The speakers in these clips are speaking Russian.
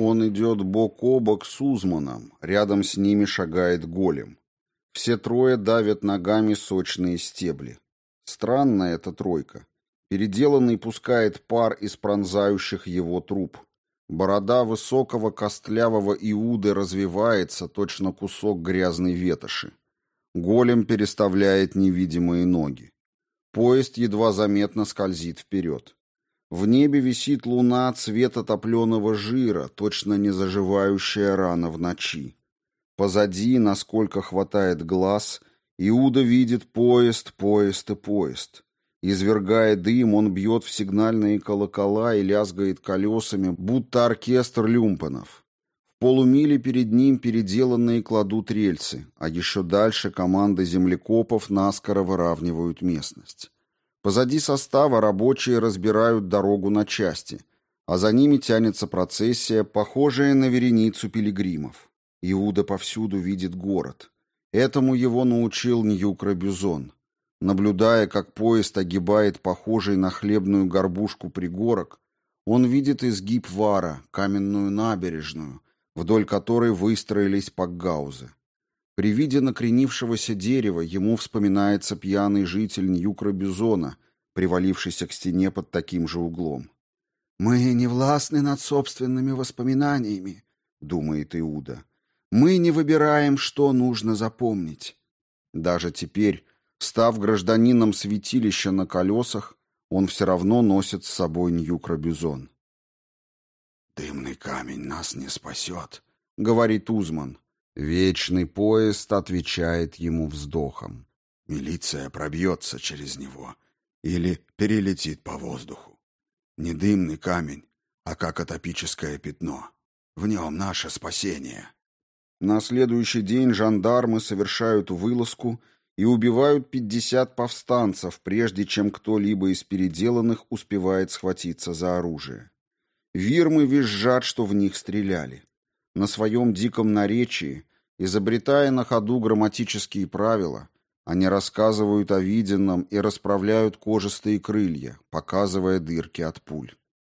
Он идет бок о бок с Узманом, рядом с ними шагает голем. Все трое давят ногами сочные стебли. Странная эта тройка. Переделанный пускает пар из пронзающих его труб. Борода высокого костлявого Иуды развивается, точно кусок грязной ветоши. Голем переставляет невидимые ноги. Поезд едва заметно скользит вперед. В небе висит луна цвета топленого жира, точно незаживающая рана в ночи. Позади, насколько хватает глаз, Иуда видит поезд, поезд и поезд. Извергая дым, он бьет в сигнальные колокола и лязгает колесами, будто оркестр люмпенов. В полумиле перед ним переделанные кладут рельсы, а еще дальше команды землекопов наскоро выравнивают местность. Позади состава рабочие разбирают дорогу на части, а за ними тянется процессия, похожая на вереницу пилигримов. Иуда повсюду видит город. Этому его научил Ньюкра-Бюзон. Наблюдая, как поезд огибает похожий на хлебную горбушку пригорок, он видит изгиб Вара, каменную набережную, вдоль которой выстроились пакгаузы. При виде накренившегося дерева ему вспоминается пьяный житель Ньюкра-Бюзона, привалившийся к стене под таким же углом. «Мы не властны над собственными воспоминаниями», — думает Иуда. «Мы не выбираем, что нужно запомнить». Даже теперь, став гражданином святилища на колесах, он все равно носит с собой Ньюкра-Бюзон. «Дымный камень нас не спасет», — говорит Узман. Вечный поезд отвечает ему вздохом. «Милиция пробьется через него или перелетит по воздуху. Не дымный камень, а как атопическое пятно. В нем наше спасение». На следующий день жандармы совершают вылазку и убивают 50 повстанцев, прежде чем кто-либо из переделанных успевает схватиться за оружие. Вирмы визжат, что в них стреляли. На своем диком наречии, изобретая на ходу грамматические правила, они рассказывают о виденном и расправляют кожистые крылья, показывая дырки от пуль.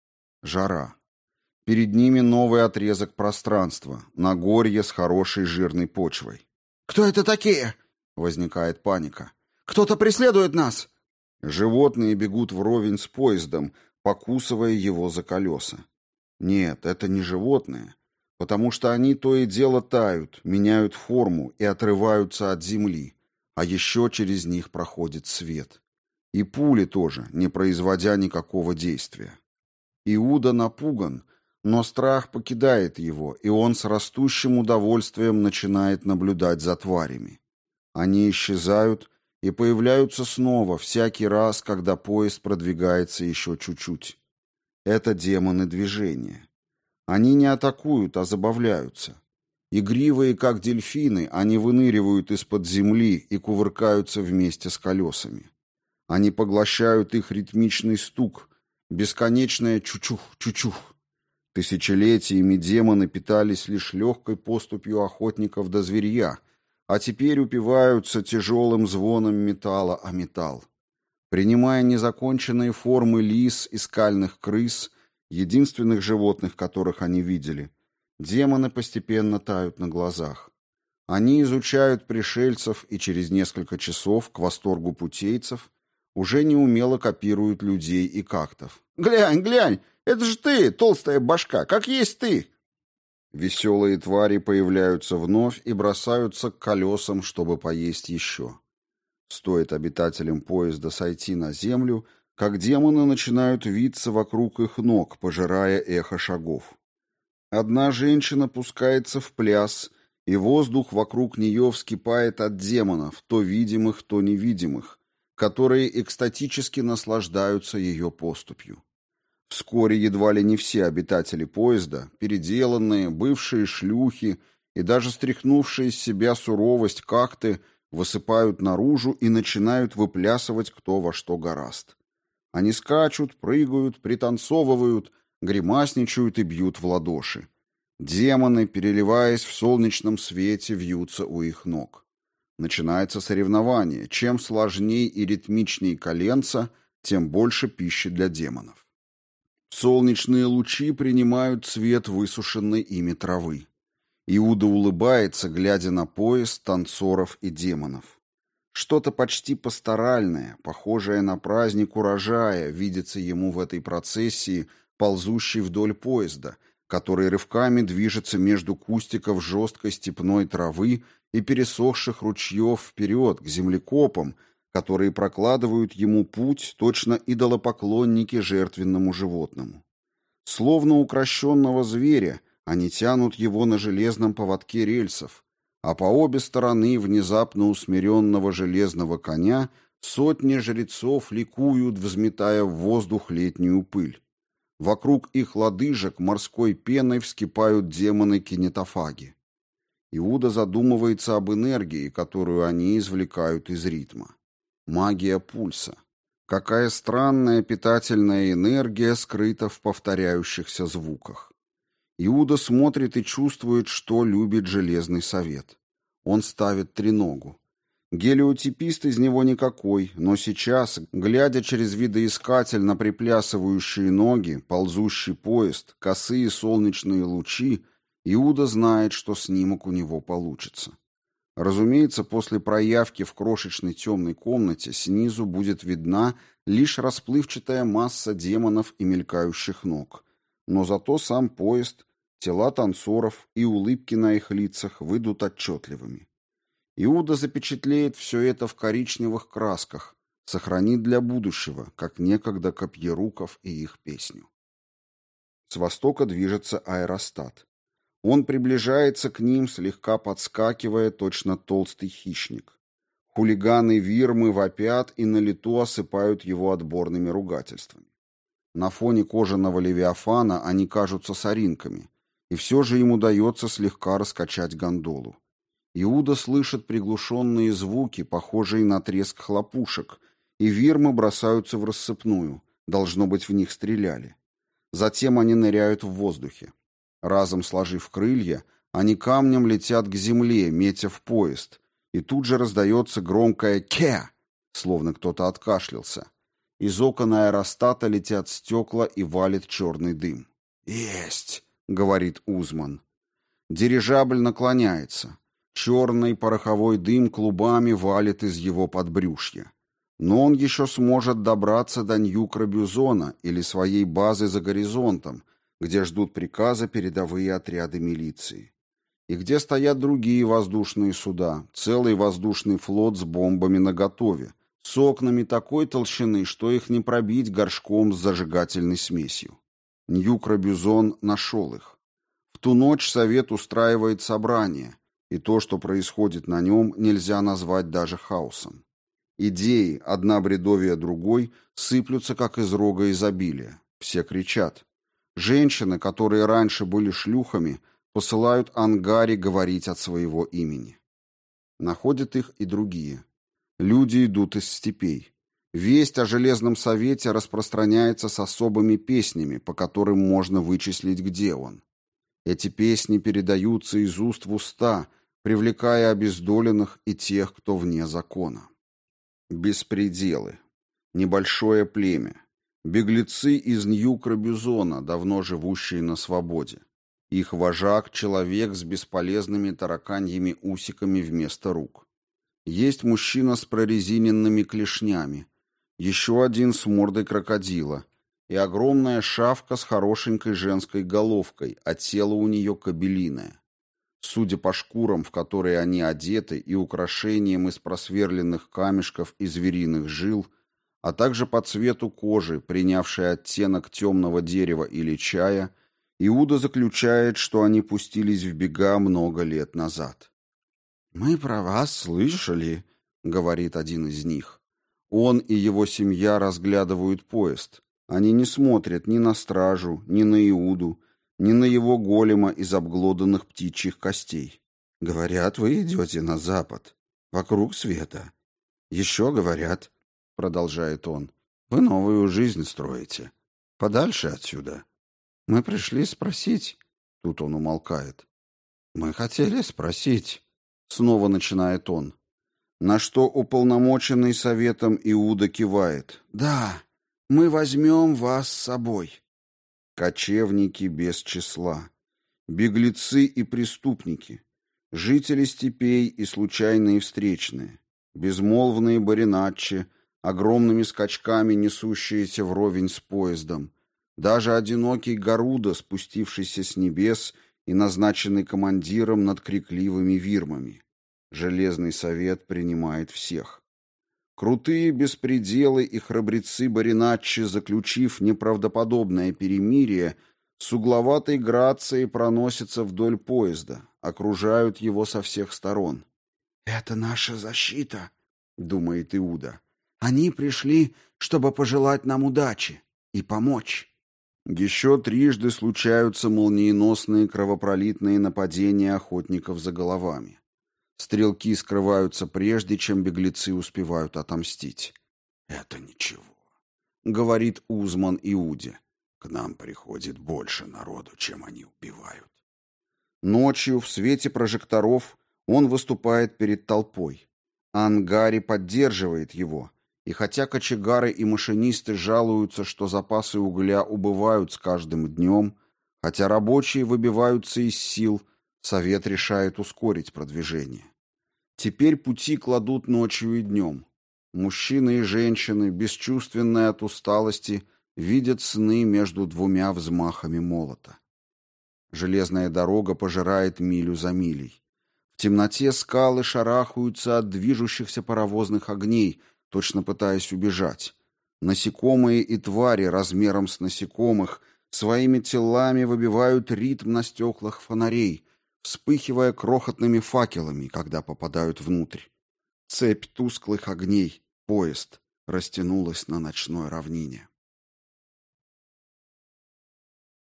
Жара. Перед ними новый отрезок пространства, Нагорье с хорошей жирной почвой. «Кто это такие?» — возникает паника. «Кто-то преследует нас!» Животные бегут вровень с поездом, покусывая его за колеса. Нет, это не животные, потому что они то и дело тают, меняют форму и отрываются от земли, а еще через них проходит свет. И пули тоже, не производя никакого действия. Иуда напуган, но страх покидает его, и он с растущим удовольствием начинает наблюдать за тварями. Они исчезают и появляются снова всякий раз, когда поезд продвигается еще чуть-чуть. Это демоны движения. Они не атакуют, а забавляются. Игривые, как дельфины, они выныривают из-под земли и кувыркаются вместе с колесами. Они поглощают их ритмичный стук, бесконечное чучух-чучух. Тысячелетиями демоны питались лишь легкой поступью охотников до зверья, а теперь упиваются тяжелым звоном металла о металл. Принимая незаконченные формы лис и скальных крыс, единственных животных, которых они видели, демоны постепенно тают на глазах. Они изучают пришельцев и через несколько часов, к восторгу путейцев, уже неумело копируют людей и кактов. «Глянь, глянь! Это же ты, толстая башка! Как есть ты!» Веселые твари появляются вновь и бросаются к колесам, чтобы поесть еще. Стоит обитателям поезда сойти на землю, как демоны начинают виться вокруг их ног, пожирая эхо шагов. Одна женщина пускается в пляс, и воздух вокруг нее вскипает от демонов, то видимых, то невидимых, которые экстатически наслаждаются ее поступью. Вскоре едва ли не все обитатели поезда, переделанные, бывшие шлюхи и даже стряхнувшие с себя суровость какты, высыпают наружу и начинают выплясывать кто во что горазд. Они скачут, прыгают, пританцовывают, гримасничают и бьют в ладоши. Демоны, переливаясь в солнечном свете, вьются у их ног. Начинается соревнование. Чем сложнее и ритмичнее коленца, тем больше пищи для демонов. Солнечные лучи принимают цвет высушенной ими травы. Иуда улыбается, глядя на поезд танцоров и демонов. Что-то почти пасторальное, похожее на праздник урожая, видится ему в этой процессии, ползущей вдоль поезда, который рывками движется между кустиков жесткой степной травы и пересохших ручьев вперед, к землекопам, которые прокладывают ему путь, точно идолопоклонники жертвенному животному. Словно укращенного зверя, они тянут его на железном поводке рельсов, а по обе стороны внезапно усмиренного железного коня сотни жрецов ликуют, взметая в воздух летнюю пыль. Вокруг их лодыжек морской пеной вскипают демоны-кинетофаги. Иуда задумывается об энергии, которую они извлекают из ритма. Магия пульса. Какая странная питательная энергия скрыта в повторяющихся звуках. Иуда смотрит и чувствует, что любит Железный Совет. Он ставит треногу. Гелиотипист из него никакой, но сейчас, глядя через видоискатель на приплясывающие ноги, ползущий поезд, косые солнечные лучи, Иуда знает, что снимок у него получится. Разумеется, после проявки в крошечной темной комнате снизу будет видна лишь расплывчатая масса демонов и мелькающих ног. Но зато сам поезд, тела танцоров и улыбки на их лицах выйдут отчетливыми. Иуда запечатлеет все это в коричневых красках, сохранит для будущего, как некогда копьеруков и их песню. С востока движется аэростат. Он приближается к ним, слегка подскакивая, точно толстый хищник. Хулиганы-вирмы вопят и на лету осыпают его отборными ругательствами. На фоне кожаного левиафана они кажутся соринками, и все же им удается слегка раскачать гондолу. Иуда слышит приглушенные звуки, похожие на треск хлопушек, и вирмы бросаются в рассыпную, должно быть, в них стреляли. Затем они ныряют в воздухе. Разом сложив крылья, они камнем летят к земле, метя в поезд, и тут же раздается громкое «ке», словно кто-то откашлялся. Из окон аэростата летят стекла и валит черный дым. «Есть!» — говорит Узман. Дирижабль наклоняется. Черный пороховой дым клубами валит из его подбрюшья. Но он еще сможет добраться до Нью-Крабюзона или своей базы за горизонтом, где ждут приказа передовые отряды милиции. И где стоят другие воздушные суда, целый воздушный флот с бомбами наготове, с окнами такой толщины, что их не пробить горшком с зажигательной смесью. Нью-Крабюзон нашел их. В ту ночь Совет устраивает собрание, и то, что происходит на нем, нельзя назвать даже хаосом. Идеи, одна бредовее другой, сыплются, как из рога изобилия. Все кричат. Женщины, которые раньше были шлюхами, посылают Ангаре говорить от своего имени. Находят их и другие. Люди идут из степей. Весть о Железном Совете распространяется с особыми песнями, по которым можно вычислить, где он. Эти песни передаются из уст в уста, привлекая обездоленных и тех, кто вне закона. Беспределы. Небольшое племя. Беглецы из Нью-Крабюзона, давно живущие на свободе. Их вожак — человек с бесполезными тараканьими усиками вместо рук. Есть мужчина с прорезиненными клешнями, еще один с мордой крокодила и огромная шавка с хорошенькой женской головкой, а тело у нее кобелиное. Судя по шкурам, в которые они одеты, и украшениям из просверленных камешков и звериных жил, а также по цвету кожи, принявшей оттенок темного дерева или чая, Иуда заключает, что они пустились в бега много лет назад. «Мы про вас слышали», — говорит один из них. Он и его семья разглядывают поезд. Они не смотрят ни на стражу, ни на Иуду, ни на его голема из обглоданных птичьих костей. «Говорят, вы идете на запад, вокруг света. Еще говорят, — продолжает он, — вы новую жизнь строите. Подальше отсюда. Мы пришли спросить...» Тут он умолкает. «Мы хотели спросить...» Снова начинает он. На что уполномоченный советом Иуда кивает. «Да, мы возьмем вас с собой». кочевники без числа, беглецы и преступники, жители степей и случайные встречные, безмолвные бариначи, огромными скачками несущиеся вровень с поездом, даже одинокий Гаруда, спустившийся с небес и назначенный командиром над крикливыми вирмами. Железный совет принимает всех. Крутые беспределы и храбрецы Бариначчи, заключив неправдоподобное перемирие, с угловатой грацией проносятся вдоль поезда, окружают его со всех сторон. «Это наша защита», — думает Иуда. «Они пришли, чтобы пожелать нам удачи и помочь». Еще трижды случаются молниеносные кровопролитные нападения охотников за головами. Стрелки скрываются прежде, чем беглецы успевают отомстить. «Это ничего», — говорит Узман Иуде. «К нам приходит больше народу, чем они убивают». Ночью, в свете прожекторов, он выступает перед толпой. Ангари поддерживает его, и хотя кочегары и машинисты жалуются, что запасы угля убывают с каждым днем, хотя рабочие выбиваются из сил, Совет решает ускорить продвижение. Теперь пути кладут ночью и днем. Мужчины и женщины, бесчувственные от усталости, видят сны между двумя взмахами молота. Железная дорога пожирает милю за милей. В темноте скалы шарахаются от движущихся паровозных огней, точно пытаясь убежать. Насекомые и твари размером с насекомых своими телами выбивают ритм на стеклах фонарей, вспыхивая крохотными факелами, когда попадают внутрь. Цепь тусклых огней, поезд, растянулась на ночной равнине.